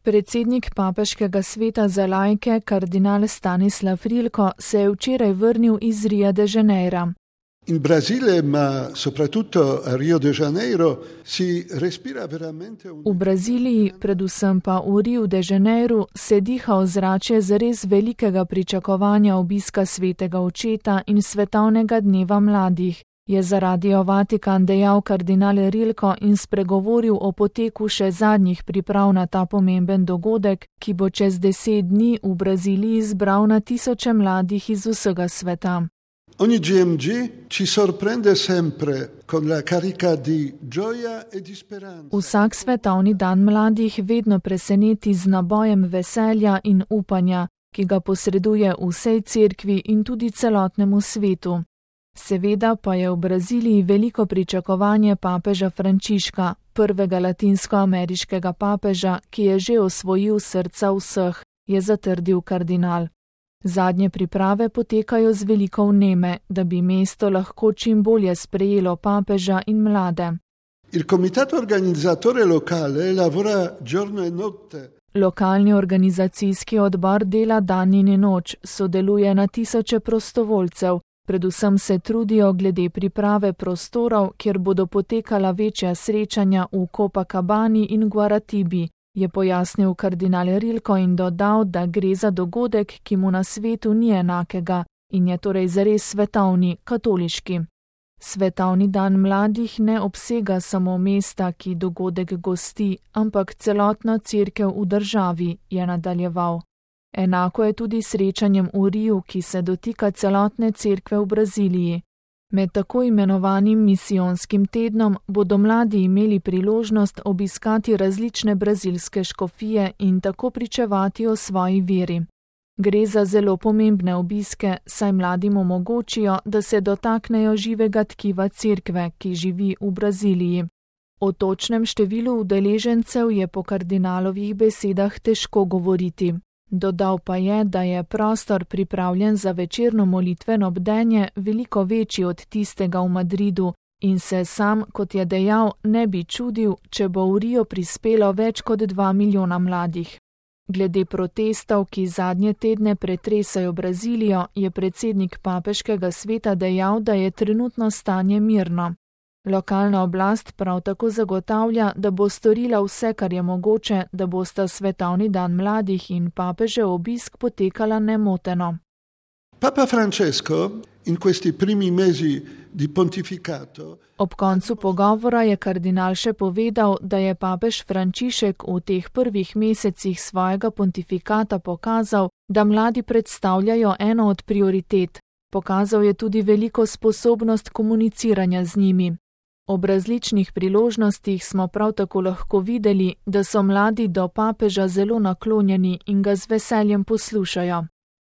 Predsednik papeškega sveta za laike, kardinal Stanislav Rilko, se je včeraj vrnil iz Ria de Janeira. In Brasile, ma soprattutto a Rio de Janeiro, si respira veramente V Braziliji, predvsem pa v Riu de Janeiru, se diha ozračje zares velikega pričakovanja obiska svetega očeta in svetovnega dneva mladih, je za Radio Vatikan dejal kardinal Rilko in spregovoril o poteku še zadnjih priprav na ta pomemben dogodek, ki bo čez 10 dni v Braziliji zbral na tisoče mladih iz vsega sveta. Ogni GMG ci sorprende sempre con la carica di gioia e di speranza. Vsak svetovni dan mladih vedno preseneti z nabojem veselja in upanja, ki ga posreduje vsej cerkvi in tudi celotnemu svetu. Seveda pa je v Braziliji veliko pričakovanje papeža Frančiška, prvega latinskoameriškega papeža, ki je že osvojil srca vseh, je zatrdil kardinal. Zadnje priprave potekajo z veliko vneme, da bi mesto lahko čim bolje sprejelo papeža in mlade. Il comitato organizzatore locale lavora giorno e notte. Lokalni organizacijski odbor dela dan in noč, sodeluje na tisoče prostovoljcev, predvsem se trudijo glede priprave prostorov, kjer bodo potekala večja srečanja v Copacabani in Guaratibi, je pojasnil kardinal Rilko in dodal, da gre za dogodek, ki mu na svetu ni enakega in je torej zares svetovni, katoliški. Svetovni dan mladih ne obsega samo mesta, ki dogodek gosti, ampak celotno cerkev v državi, je nadaljeval. Enako je tudi srečanjem v Riu, ki se dotika celotne cerkve v Braziliji. Med tako imenovanim misijonskim tednom bodo mladi imeli priložnost obiskati različne brazilske škofije in tako pričevati o svoji veri. Gre za zelo pomembne obiske, saj mladim omogočijo, da se dotaknejo živega tkiva cerkve, ki živi v Braziliji. O točnem številu udeležencev je po kardinalovih besedah težko govoriti. Dodal pa je, da je prostor pripravljen za večerno molitveno bdenje veliko večji od tistega v Madridu in se sam, kot je dejal, ne bi čudil, če bo v Rio prispelo več kot 2 milijona mladih. Glede protestov, ki zadnje tedne pretresajo Brazilijo, je predsednik papeškega sveta dejal, da je trenutno stanje mirno. Lokalna oblast prav tako zagotavlja, da bo storila vse, kar je mogoče, da bosta svetovni dan mladih in papežev obisk potekala nemoteno. Papa Francesco in questi primi mesi di pontificato. Ob koncu pogovora je kardinal še povedal, da je papež Frančišek v teh prvih mesecih svojega pontifikata pokazal, da mladi predstavljajo eno od prioritet. Pokazal je tudi veliko sposobnost komuniciranja z njimi. Ob različnih priložnostih smo prav tako lahko videli, da so mladi do papeža zelo naklonjeni in ga z veseljem poslušajo.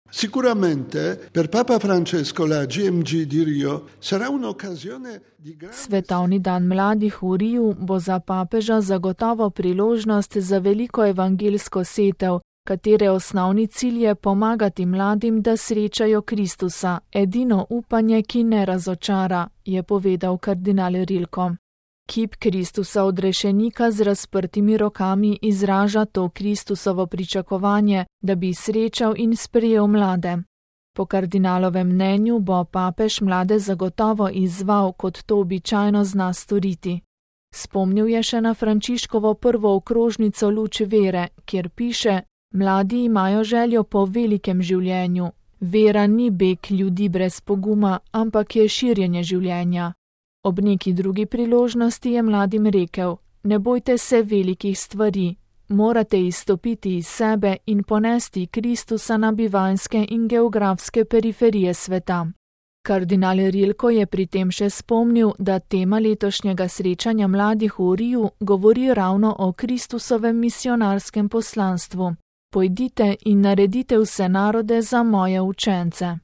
Sicuramente per Papa Francesco la GMG di Rio sarà un'occasione di grande. Svetovni dan mladih v Riu bo za papeža zagotovo priložnost za veliko evangeljsko setev, katere osnovni cilj je pomagati mladim, da srečajo Kristusa, edino upanje, ki ne razočara, je povedal kardinal Rilko. Kip Kristusa odrešenika z razprtimi rokami izraža to Kristusovo pričakovanje, da bi srečal in sprejel mlade. Po kardinalovem mnenju bo papež mlade zagotovo izzval, kot to običajno zna storiti. Spomnil je še na Frančiškovo prvo okrožnico Luč vere, kjer piše: Mladi imajo željo po velikem življenju. Vera ni beg ljudi brez poguma, ampak je širjenje življenja. Ob neki drugi priložnosti je mladim rekel: ne bojte se velikih stvari, morate izstopiti iz sebe in ponesti Kristusa na bivanjske in geografske periferije sveta. Kardinal Rilko je pri tem še spomnil, da tema letošnjega srečanja mladih v Riu govori ravno o Kristusovem misionarskem poslanstvu. Pojdite in naredite vse narode za moje učence.